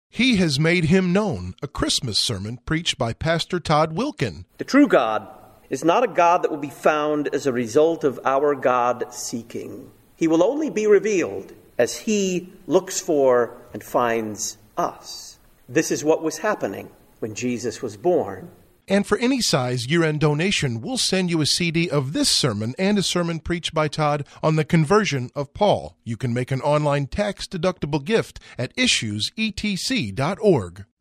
He Has Made Him Known, a Christmas sermon preached by Pastor Todd Wilken. The true God is not a God that will be found as a result of our God seeking. He will only be revealed as He looks for and finds us. This is what was happening when Jesus was born. And for any size year-end donation, we'll send you a CD of this sermon and a sermon preached by Todd on the conversion of Paul. You can make an online tax-deductible gift at issuesetc.org.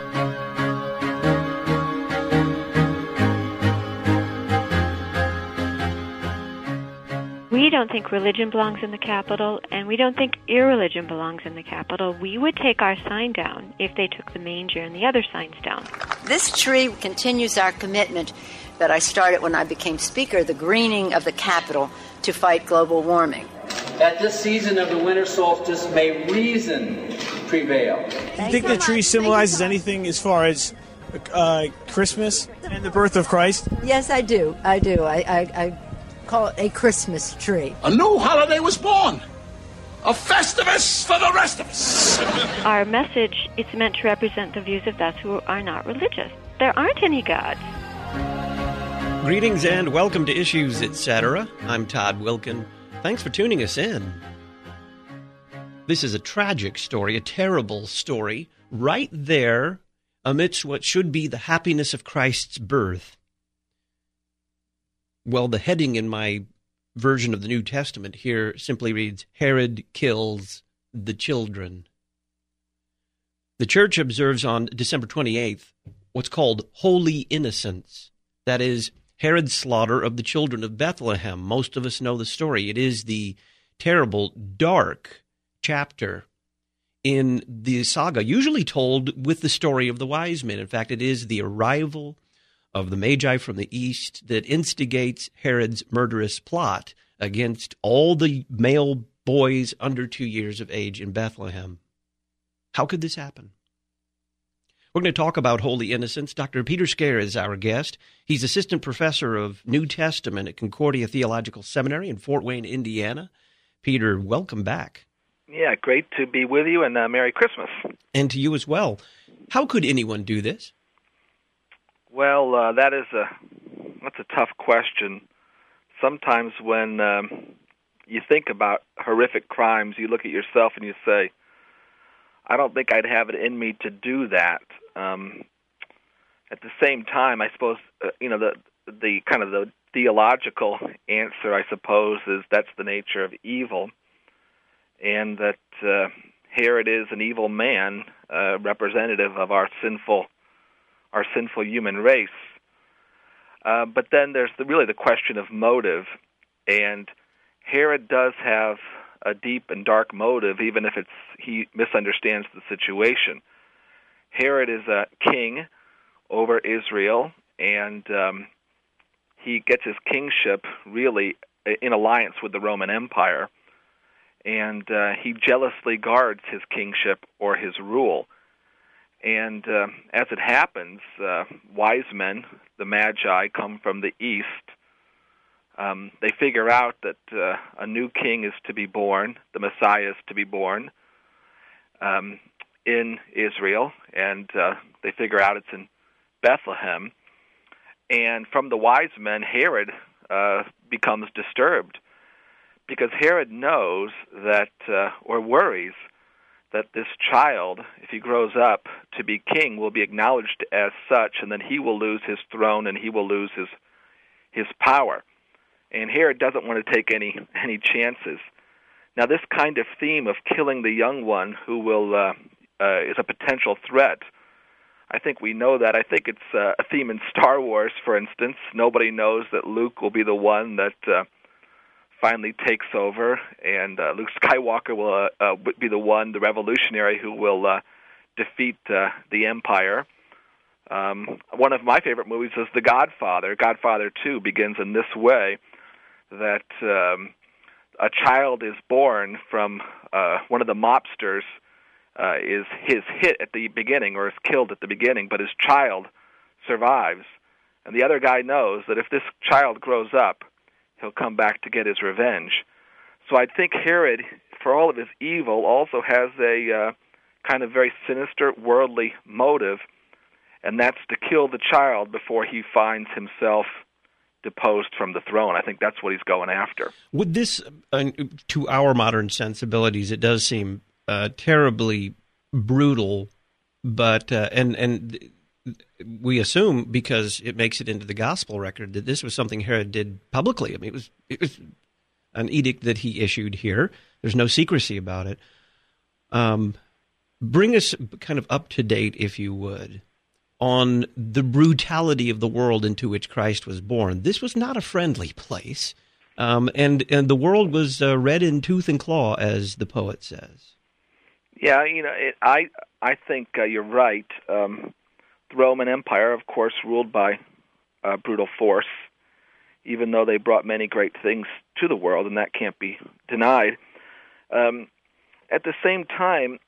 We don't think religion belongs in the Capitol, and we don't think irreligion belongs in the Capitol. We would take our sign down if they took the manger and the other signs down. This tree continues our commitment that I started when I became Speaker, the greening of the Capitol to fight global warming. At this season of the winter solstice, may reason prevail. Do you think the tree symbolizes anything as far as Christmas and the birth of Christ? Yes, I do. I call it a Christmas tree. A new holiday was born. A Festivus for the rest of us. Our message is meant to represent the views of those who are not religious. There aren't any gods. Greetings and welcome to Issues, Etc. I'm Todd Wilken. Thanks for tuning us in. This is a tragic story, a terrible story, right there amidst what should be the happiness of Christ's birth. Well, the heading in my version of the New Testament here simply reads, Herod kills the children. The church observes on December 28th what's called Holy Innocents. That is, Herod's slaughter of the children of Bethlehem. Most of us know the story. It is the terrible, dark chapter in the saga, usually told with the story of the wise men. In fact, it is the arrival of the Magi from the east that instigates Herod's murderous plot against all the male boys under 2 years of age in Bethlehem. How could this happen? We're going to talk about Holy Innocents. Dr. Peter Scare is our guest. He's assistant professor of New Testament at Concordia Theological Seminary in Fort Wayne, Indiana. Peter, welcome back. Yeah, great to be with you, and Merry Christmas. And to you as well. How could anyone do this? Well, that's a tough question. Sometimes when you think about horrific crimes, you look at yourself and you say, I don't think I'd have it in me to do that. At the same time, I suppose, the kind of the theological answer, I suppose, is that's the nature of evil, and that Herod is an evil man, representative of our sinful human race. But then there's really the question of motive, and Herod does have a deep and dark motive, even if he misunderstands the situation. Herod is a king over Israel, and he gets his kingship really in alliance with the Roman Empire, and he jealously guards his kingship or his rule. And as it happens, wise men, the Magi, come from the east. They figure out that a new king is to be born, the Messiah is to be born in Israel, and they figure out it's in Bethlehem. And from the wise men, Herod becomes disturbed, because Herod knows that, or worries, that this child, if he grows up to be king, will be acknowledged as such, and then he will lose his throne and he will lose his power. And Herod doesn't want to take any chances. Now, this kind of theme of killing the young one who will is a potential threat, I think we know that. I think it's a theme in Star Wars, for instance. Nobody knows that Luke will be the one that finally takes over, and Luke Skywalker will be the one, the revolutionary, who will defeat the Empire. One of my favorite movies is The Godfather. Godfather 2 begins in this way, that a child is born from one of the mobsters, is hit at the beginning, or is killed at the beginning, but his child survives. And the other guy knows that if this child grows up, he'll come back to get his revenge. So I think Herod, for all of his evil, also has a kind of very sinister, worldly motive, and that's to kill the child before he finds himself deposed from the throne. I think that's what he's going after. Would this, to our modern sensibilities, it does seem terribly brutal, but and we assume, because it makes it into the gospel record, that this was something Herod did publicly. I mean, it was an edict that he issued here. There's no secrecy about it. Bring us kind of up to date, if you would, on the brutality of the world into which Christ was born. This was not a friendly place, and the world was red in tooth and claw, as the poet says. Yeah, I think you're right. The Roman Empire, of course, ruled by brutal force, even though they brought many great things to the world, and that can't be denied. At the same time,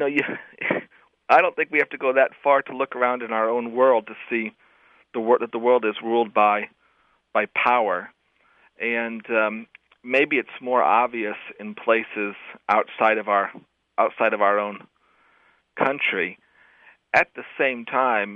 I don't think we have to go that far to look around in our own world to see that the world is ruled by power, and maybe it's more obvious in places outside of our own country. At the same time,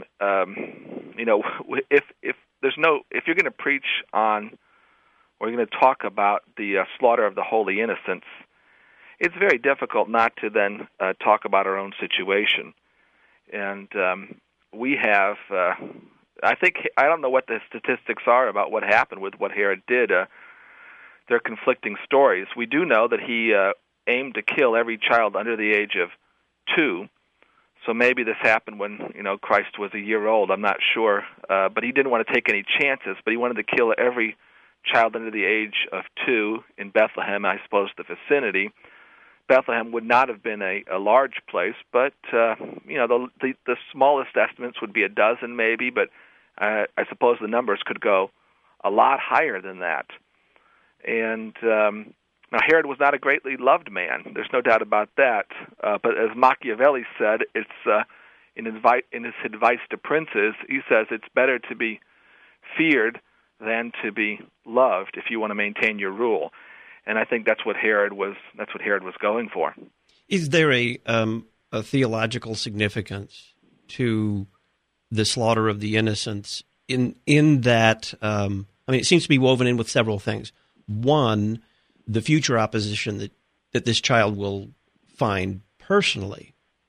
if you're going to preach on, or you're going to talk about the slaughter of the holy innocents, it's very difficult not to then talk about our own situation. And we have, I don't know what the statistics are about what happened with what Herod did. They're conflicting stories. We do know that he aimed to kill every child under the age of 2. So maybe this happened when, Christ was a year old. I'm not sure. But he didn't want to take any chances, but he wanted to kill every child under the age of 2 in Bethlehem, I suppose the vicinity. Bethlehem would not have been a large place, but, the smallest estimates would be a dozen maybe, but I suppose the numbers could go a lot higher than that. And now, Herod was not a greatly loved man. There's no doubt about that. But as Machiavelli said, it's in his advice to princes, he says it's better to be feared than to be loved if you want to maintain your rule. And I think that's what Herod was going for. Is there a theological significance to the slaughter of the innocents in that? It seems to be woven in with several things. One, the future opposition that this child will find personally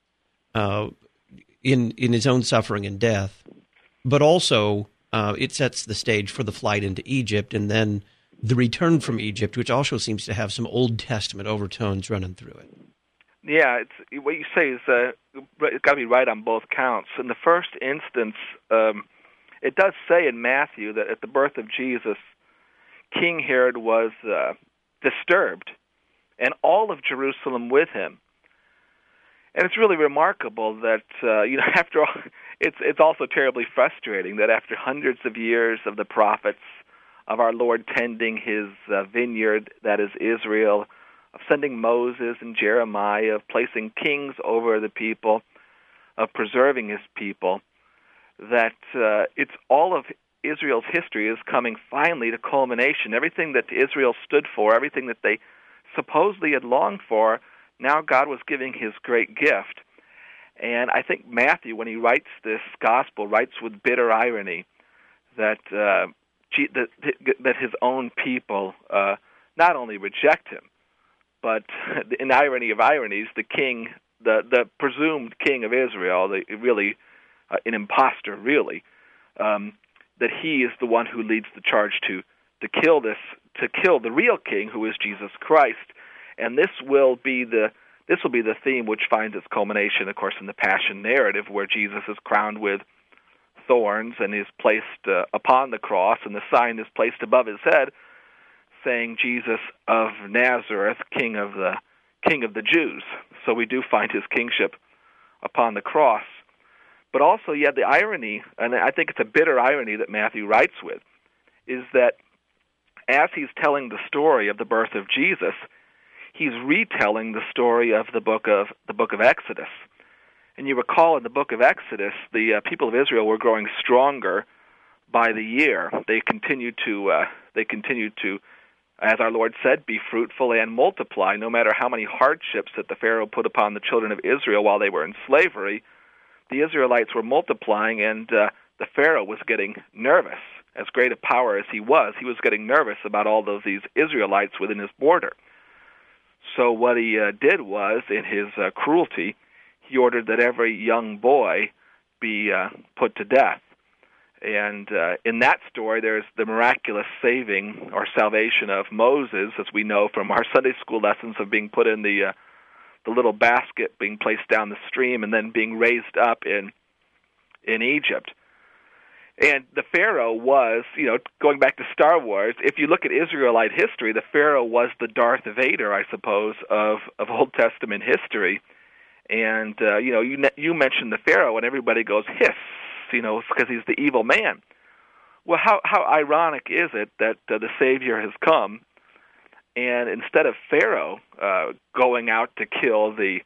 in his own suffering and death, but also it sets the stage for the flight into Egypt and then the return from Egypt, which also seems to have some Old Testament overtones running through it. Yeah, what you say is it's got to be right on both counts. In the first instance, it does say in Matthew that at the birth of Jesus, King Herod was disturbed, and all of Jerusalem with him. And it's really remarkable that, after all, it's also terribly frustrating that after hundreds of years of the prophets, of our Lord tending his vineyard, that is Israel, of sending Moses and Jeremiah, of placing kings over the people, of preserving his people, that it's all of Israel's history is coming finally to culmination. Everything that Israel stood for, everything that they supposedly had longed for, now God was giving his great gift. And I think Matthew, when he writes this gospel, writes with bitter irony that his own people not only reject him, but in irony of ironies, the king, the presumed king of Israel, an imposter, really, that he is the one who leads the charge to kill the real king, who is Jesus Christ. And this will be the theme which finds its culmination, of course, in the Passion narrative, where Jesus is crowned with thorns and is placed upon the cross, and the sign is placed above his head, saying, "Jesus of Nazareth, King of the Jews." So we do find his kingship upon the cross. But also, the irony, and I think it's a bitter irony that Matthew writes with, is that as he's telling the story of the birth of Jesus, he's retelling the story of the book of Exodus. And you recall in the book of Exodus, the people of Israel were growing stronger by the year. They continued to As our Lord said, be fruitful and multiply. No matter how many hardships that the Pharaoh put upon the children of Israel while they were in slavery, the Israelites were multiplying, and the Pharaoh was getting nervous. As great a power as he was getting nervous about all of these Israelites within his border. So what he did was, in his cruelty, he ordered that every young boy be put to death. And in that story, there's the miraculous saving or salvation of Moses, as we know from our Sunday school lessons, of being put in the little basket, being placed down the stream, and then being raised up in Egypt. And the Pharaoh was, going back to Star Wars, if you look at Israelite history, the Pharaoh was the Darth Vader, I suppose, of Old Testament history. And, you mentioned the Pharaoh, and everybody goes, hiss, because he's the evil man. Well, how ironic is it that the Savior has come, and instead of Pharaoh going out to kill the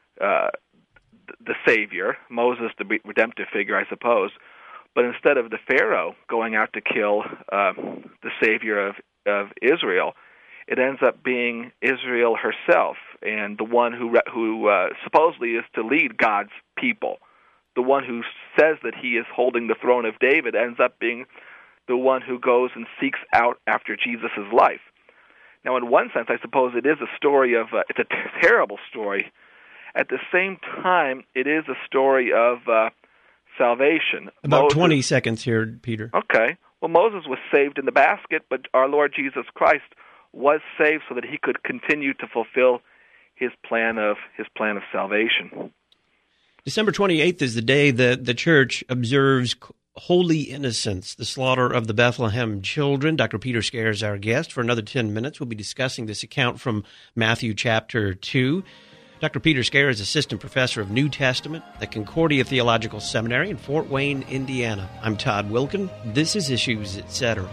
Savior, Moses, the redemptive figure, I suppose, but instead of the Pharaoh going out to kill the Savior of Israel, it ends up being Israel herself, and the one who supposedly is to lead God's people. The one who says that he is holding the throne of David ends up being the one who goes and seeks out after Jesus' life. Now, in one sense, I suppose it is a story of, it's a terrible story. At the same time, it is a story of salvation. About Moses, 20 seconds here, Peter. Okay. Well, Moses was saved in the basket, but our Lord Jesus Christ was saved so that he could continue to fulfill his plan of salvation. December 28th is the day that the church observes Holy Innocents, the slaughter of the Bethlehem children. Dr. Peter Scaer is our guest. For another 10 minutes, we'll be discussing this account from Matthew chapter 2. Dr. Peter Scaer is Assistant Professor of New Testament at Concordia Theological Seminary in Fort Wayne, Indiana. I'm Todd Wilkin. This is Issues, Etc.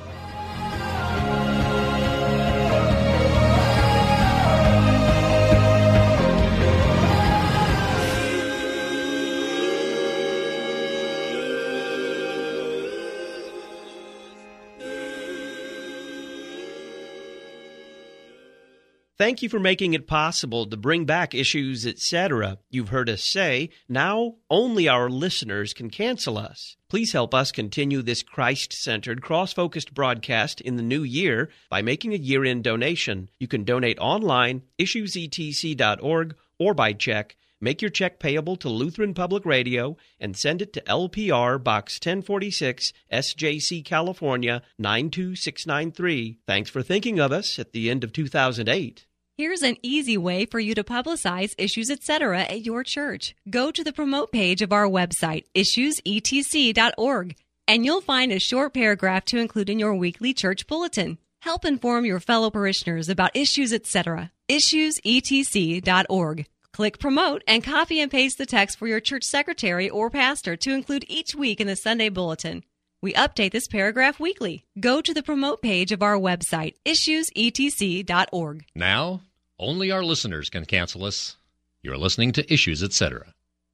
Thank you for making it possible to bring back Issues, Etc. You've heard us say, now only our listeners can cancel us. Please help us continue this Christ-centered, cross-focused broadcast in the new year by making a year-end donation. You can donate online, issuesetc.org, or by check. Make your check payable to Lutheran Public Radio and send it to LPR Box 1046, SJC, California, 92693. Thanks for thinking of us at the end of 2008. Here's an easy way for you to publicize Issues, Etc. at your church. Go to the promote page of our website, issuesetc.org, and you'll find a short paragraph to include in your weekly church bulletin. Help inform your fellow parishioners about Issues, Etc. issuesetc.org. Click Promote and copy and paste the text for your church secretary or pastor to include each week in the Sunday Bulletin. We update this paragraph weekly. Go to the Promote page of our website, issuesetc.org. Now, only our listeners can cancel us. You're listening to Issues, Etc.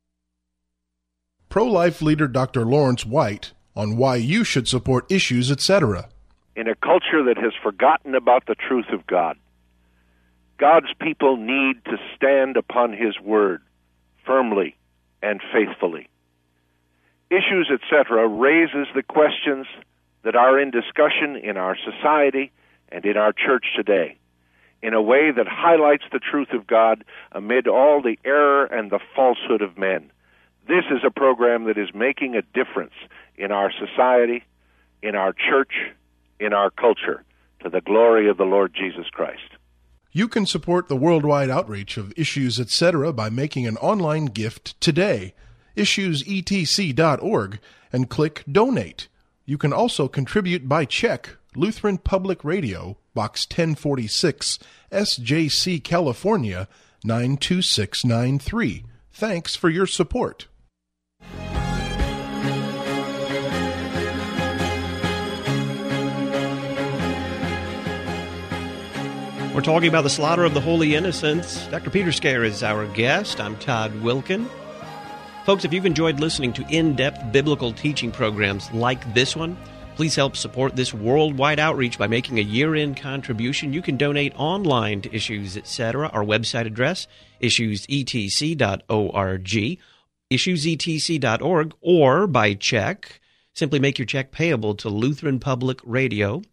Pro-life leader Dr. Lawrence White on why you should support Issues, Etc. In a culture that has forgotten about the truth of God, God's people need to stand upon His Word firmly and faithfully. Issues, Etc. raises the questions that are in discussion in our society and in our church today in a way that highlights the truth of God amid all the error and the falsehood of men. This is a program that is making a difference in our society, in our church, in our culture, to the glory of the Lord Jesus Christ. You can support the worldwide outreach of Issues, Etc. by making an online gift today, issuesetc.org, and click Donate. You can also contribute by check, Lutheran Public Radio, Box 1046, SJC, California, 92693. Thanks for your support. We're talking about the slaughter of the Holy Innocents. Dr. Peter Scaer is our guest. I'm Todd Wilkin. Folks, if you've enjoyed listening to in-depth biblical teaching programs like this one, Please help support this worldwide outreach by making a year-end contribution. You can donate online to Issues Etc. Our website address, issuesetc.org, issuesetc.org, or by check. Simply make your check payable to Lutheran Public Radio,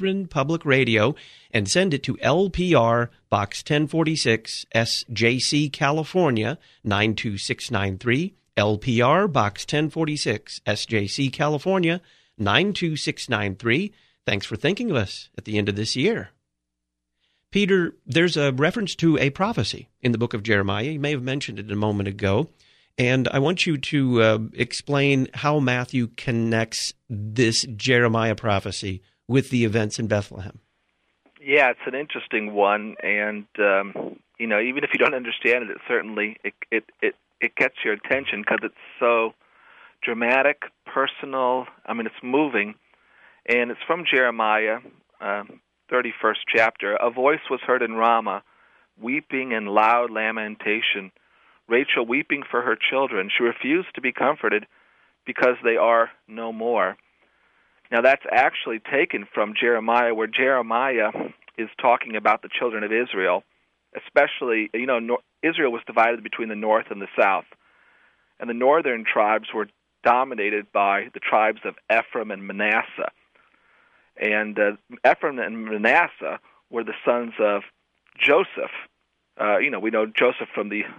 and send it to LPR Box 1046, SJC, California, 92693, LPR Box 1046, SJC, California, 92693. Thanks for thinking of us at the end of this year. Peter, there's a reference to a prophecy in the book of Jeremiah. You may have mentioned it a moment ago. And I want you to explain how Matthew connects this Jeremiah prophecy with the events in Bethlehem. Yeah, it's an interesting one, and even if you don't understand it, certainly it gets your attention because it's so dramatic, personal. I mean, it's moving, and it's from Jeremiah, 31st chapter. A voice was heard in Ramah, weeping and loud lamentation. Rachel weeping for her children. She refused to be comforted because they are no more. Now that's actually taken from Jeremiah, where Jeremiah is talking about the children of Israel, especially, Israel was divided between the north and the south. And the northern tribes were dominated by the tribes of Ephraim and Manasseh. And Ephraim and Manasseh were the sons of Joseph. We know Joseph from the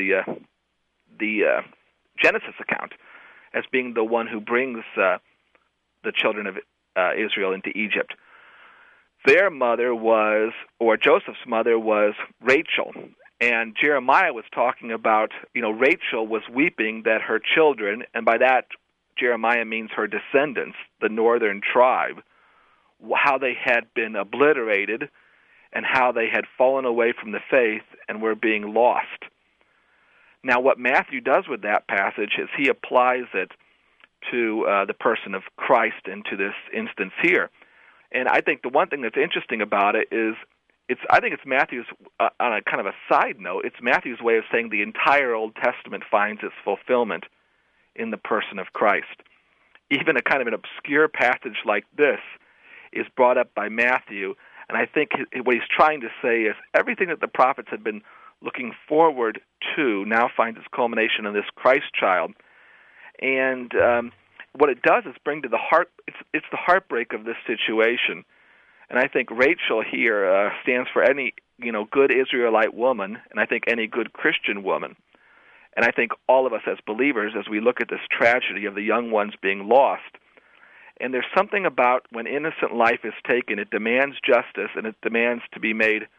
Genesis account as being the one who brings the children of Israel into Egypt. Their mother Joseph's mother was Rachel, and Jeremiah was talking about, Rachel was weeping that her children, and by that Jeremiah means her descendants, the northern tribe, how they had been obliterated and how they had fallen away from the faith and were being lost. Now, what Matthew does with that passage is he applies it to the person of Christ into this instance here. And I think the one thing that's interesting about it is I think it's Matthew's, on a kind of a side note, it's Matthew's way of saying the entire Old Testament finds its fulfillment in the person of Christ. Even a kind of an obscure passage like this is brought up by Matthew. And I think what he's trying to say is everything that the prophets had been looking forward to now finds its culmination in this Christ child. And what it does is bring to the heart, it's the heartbreak of this situation. And I think Rachel here stands for any, good Israelite woman, and I think any good Christian woman. And I think all of us as believers, as we look at this tragedy of the young ones being lost, and there's something about when innocent life is taken, it demands justice and it demands to be made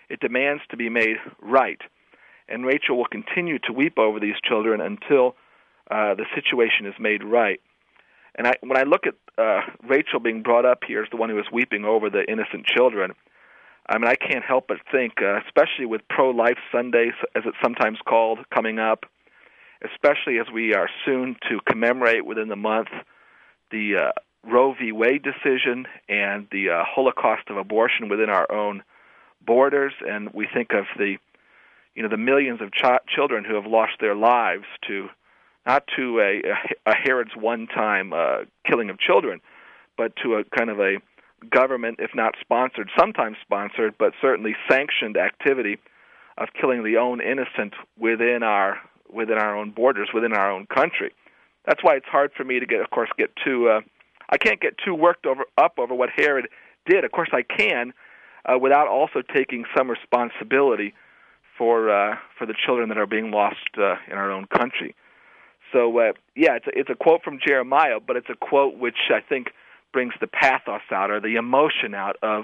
right. And Rachel will continue to weep over these children until the situation is made right. And when I look at Rachel being brought up here as the one who is weeping over the innocent children, I mean, I can't help but think, especially with Pro-Life Sunday, as it's sometimes called, coming up, especially as we are soon to commemorate within the month the Roe v. Wade decision and the Holocaust of abortion within our own borders, and we think of the millions of children who have lost their lives not to a Herod's one-time killing of children, but to a kind of a government, if not sponsored, sometimes sponsored, but certainly sanctioned activity of killing the own innocent within our own borders, within our own country. That's why it's hard for me to get too. I can't get too worked up over what Herod did. Of course, I can, without also taking some responsibility for the children that are being lost in our own country. So, it's a quote from Jeremiah, but it's a quote which I think brings the pathos out, or the emotion out of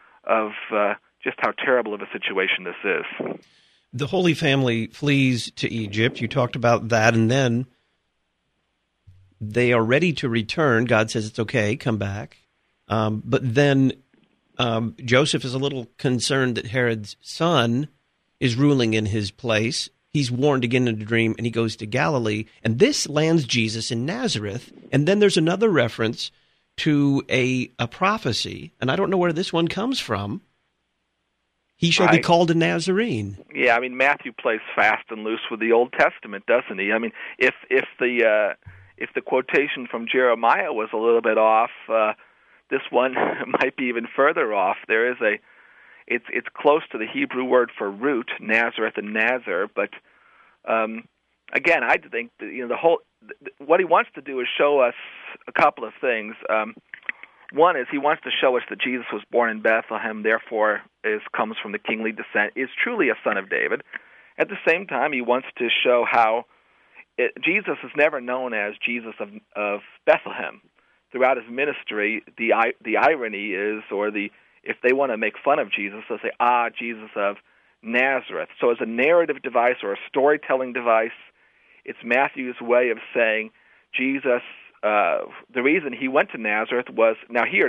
just how terrible of a situation this is. The Holy Family flees to Egypt. You talked about that, and then they are ready to return. God says it's okay, come back. But then Joseph is a little concerned that Herod's son is ruling in his place. He's warned again in a dream, and he goes to Galilee. And this lands Jesus in Nazareth. And then there's another reference to a prophecy, and I don't know where this one comes from. He shall be called a Nazarene. Yeah, I mean, Matthew plays fast and loose with the Old Testament, doesn't he? I mean, if if the quotation from Jeremiah was a little bit off, this one might be even further off. There is it's close to the Hebrew word for root, Nazareth and Nazar, but again, I think that, what he wants to do is show us a couple of things. One is he wants to show us that Jesus was born in Bethlehem, therefore comes from the kingly descent, is truly a son of David. At the same time, he wants to show how Jesus is never known as Jesus of Bethlehem. Throughout his ministry, the irony is, if they want to make fun of Jesus, they'll say, Jesus of Nazareth. So as a narrative device or a storytelling device, it's Matthew's way of saying Jesus, the reason he went to Nazareth was, now here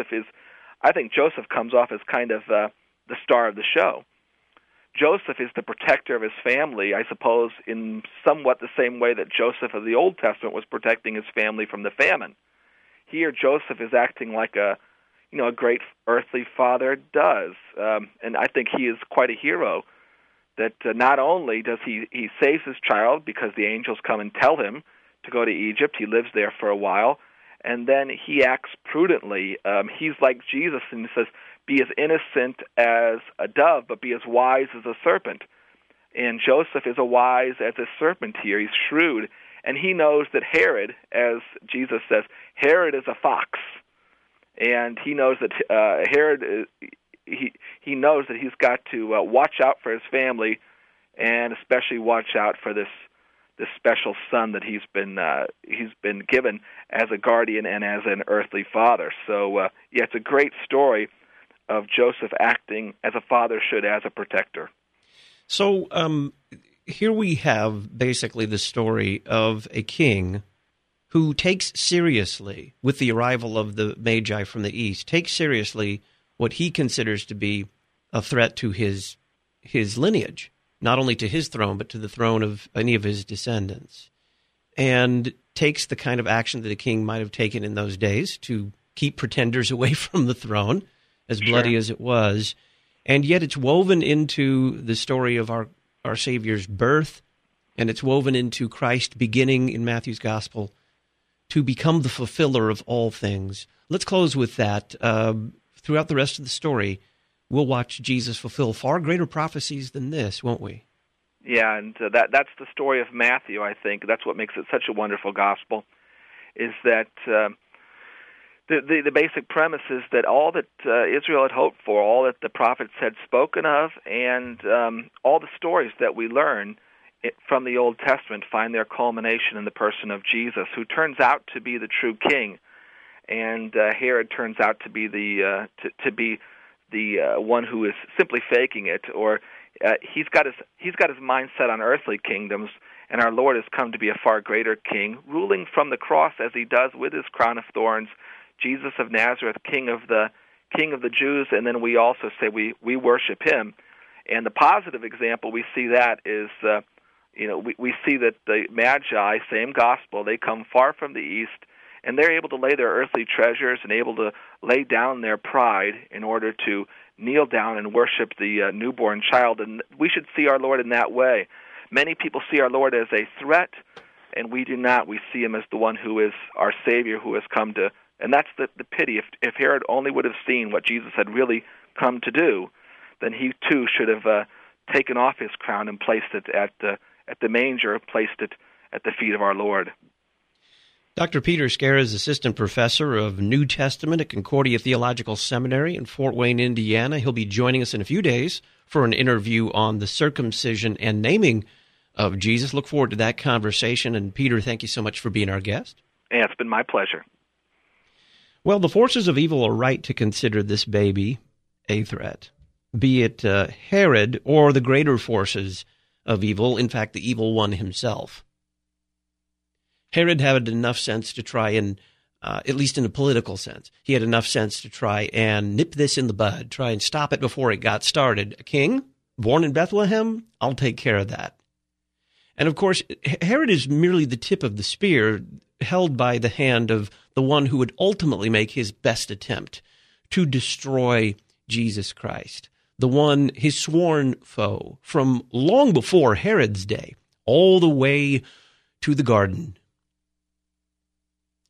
I think Joseph comes off as kind of the star of the show. Joseph is the protector of his family, I suppose, in somewhat the same way that Joseph of the Old Testament was protecting his family from the famine. Here, Joseph is acting like a great earthly father does, and I think he is quite a hero. That not only does he saves his child because the angels come and tell him to go to Egypt, he lives there for a while, and then he acts prudently. He's like Jesus, and he says, "Be as innocent as a dove, but be as wise as a serpent." And Joseph is as wise as a serpent here. He's shrewd, and he knows that Herod, as Jesus says, Herod is a fox, and he knows that Herod. He knows that he's got to watch out for his family, and especially watch out for this special son that he's been given as a guardian and as an earthly father. So it's a great story of Joseph acting as a father should, as a protector. So here we have basically the story of a king who takes seriously, with the arrival of the Magi from the east, takes seriously what he considers to be a threat to his lineage, not only to his throne, but to the throne of any of his descendants, and takes the kind of action that a king might have taken in those days to keep pretenders away from the throne, as bloody as it was, and yet it's woven into the story of our Savior's birth, and it's woven into Christ beginning in Matthew's Gospel to become the fulfiller of all things. Let's close with that. Throughout the rest of the story, we'll watch Jesus fulfill far greater prophecies than this, won't we? Yeah, and that's the story of Matthew, I think. That's what makes it such a wonderful gospel, is that the basic premise is that all that Israel had hoped for, all that the prophets had spoken of, and all the stories that we learn from the Old Testament find their culmination in the person of Jesus, who turns out to be the true king. And Herod turns out to be the one who is simply faking it, or he's got his mind set on earthly kingdoms, and our Lord has come to be a far greater king, ruling from the cross as he does with his crown of thorns, Jesus of Nazareth, King of the Jews, and then we also say we worship him. And the positive example we see that is we see that the Magi, same gospel, they come far from the east, and they're able to lay their earthly treasures and able to lay down their pride in order to kneel down and worship the newborn child. And we should see our Lord in that way. Many people see our Lord as a threat, and we do not. We see him as the one who is our Savior, who has come to, and that's the pity. If Herod only would have seen what Jesus had really come to do, then he too should have taken off his crown and placed it at the manger, placed it at the feet of our Lord. Dr. Peter Scair is assistant professor of New Testament at Concordia Theological Seminary in Fort Wayne, Indiana. He'll be joining us in a few days for an interview on the circumcision and naming of Jesus. Look forward to that conversation. And Peter, thank you so much for being our guest. Yeah, it's been my pleasure. Well, the forces of evil are right to consider this baby a threat, be it Herod or the greater forces of evil, in fact, the evil one himself. Herod had enough sense to try and, at least in a political sense, he had enough sense to try and nip this in the bud, try and stop it before it got started. A king, born in Bethlehem, I'll take care of that. And of course, Herod is merely the tip of the spear held by the hand of the one who would ultimately make his best attempt to destroy Jesus Christ, the one, his sworn foe, from long before Herod's day, all the way to the garden.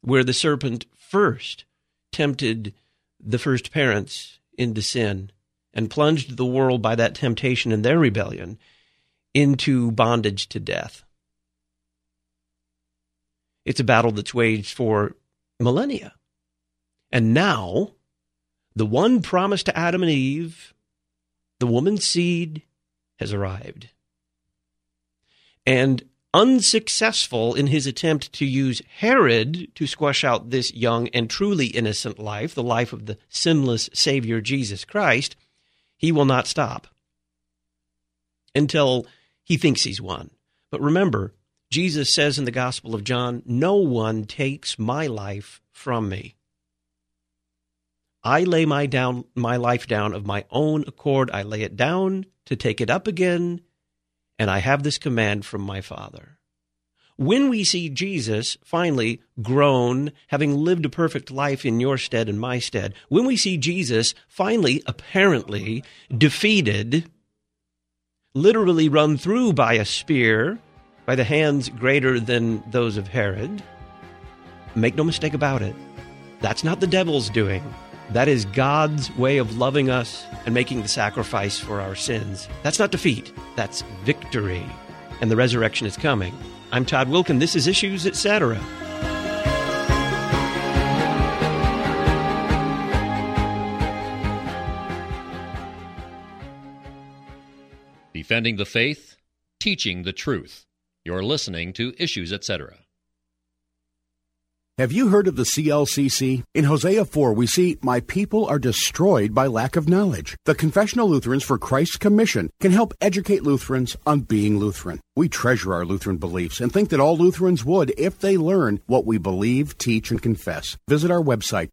where the serpent first tempted the first parents into sin and plunged the world by that temptation and their rebellion into bondage to death. It's a battle that's waged for millennia. And now, the one promised to Adam and Eve, the woman's seed, has arrived. And unsuccessful in his attempt to use Herod to squash out this young and truly innocent life, the life of the sinless Savior Jesus Christ, he will not stop until he thinks he's won. But remember, Jesus says in the Gospel of John, "No one takes my life from me. I lay my life down of my own accord. I lay it down to take it up again, and I have this command from my Father." When we see Jesus finally grown, having lived a perfect life in your stead and my stead, when we see Jesus finally, apparently, defeated, literally run through by a spear, by the hands greater than those of Herod, make no mistake about it, that's not the devil's doing. That is God's way of loving us and making the sacrifice for our sins. That's not defeat. That's victory. And the resurrection is coming. I'm Todd Wilken. This is Issues, Etc. Defending the faith, teaching the truth. You're listening to Issues, Etc. Have you heard of the CLCC? In Hosea 4, we see, "My people are destroyed by lack of knowledge." The Confessional Lutherans for Christ's Commission can help educate Lutherans on being Lutheran. We treasure our Lutheran beliefs and think that all Lutherans would if they learn what we believe, teach, and confess. Visit our website,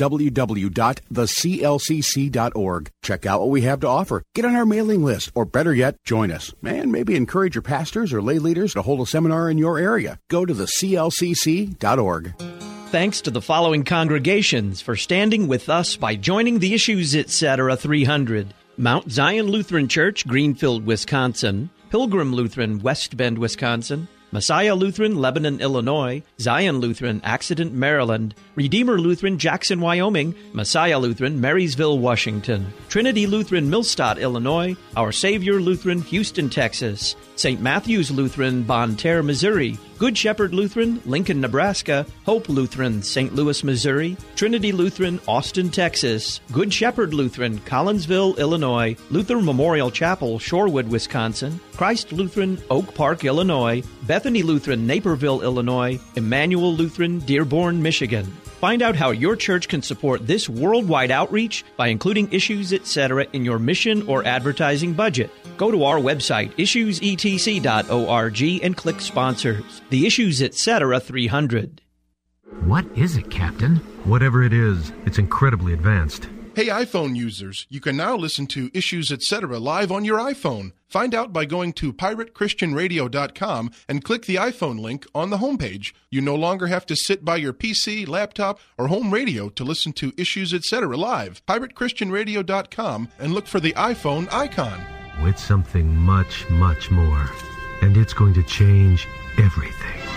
www.theclcc.org. Check out what we have to offer. Get on our mailing list, or better yet, join us. And maybe encourage your pastors or lay leaders to hold a seminar in your area. Go to theclcc.org. Thanks to the following congregations for standing with us by joining the Issues, Etc. 300. Mount Zion Lutheran Church, Greenfield, Wisconsin. Pilgrim Lutheran, West Bend, Wisconsin. Messiah Lutheran, Lebanon, Illinois. Zion Lutheran, Accident, Maryland. Redeemer Lutheran, Jackson, Wyoming. Messiah Lutheran, Marysville, Washington. Trinity Lutheran, Millstadt, Illinois. Our Savior Lutheran, Houston, Texas. St. Matthew's Lutheran, Bonne Terre, Missouri. Good Shepherd Lutheran, Lincoln, Nebraska. Hope Lutheran, St. Louis, Missouri. Trinity Lutheran, Austin, Texas. Good Shepherd Lutheran, Collinsville, Illinois. Luther Memorial Chapel, Shorewood, Wisconsin. Christ Lutheran, Oak Park, Illinois. Bethany Lutheran, Naperville, Illinois. Emmanuel Lutheran, Dearborn, Michigan. Find out how your church can support this worldwide outreach by including Issues, Etc. in your mission or advertising budget. Go to our website, issuesetc.org, and click Sponsors. The Issues, Etc. 300. What is it, Captain? Whatever it is, it's incredibly advanced. Hey iPhone users, you can now listen to Issues, Etc. live on your iPhone. Find out by going to piratechristianradio.com and click the iPhone link on the homepage. You no longer have to sit by your PC, laptop, or home radio to listen to Issues, Etc. live. piratechristianradio.com and look for the iPhone icon. It's something much, much more. And it's going to change everything.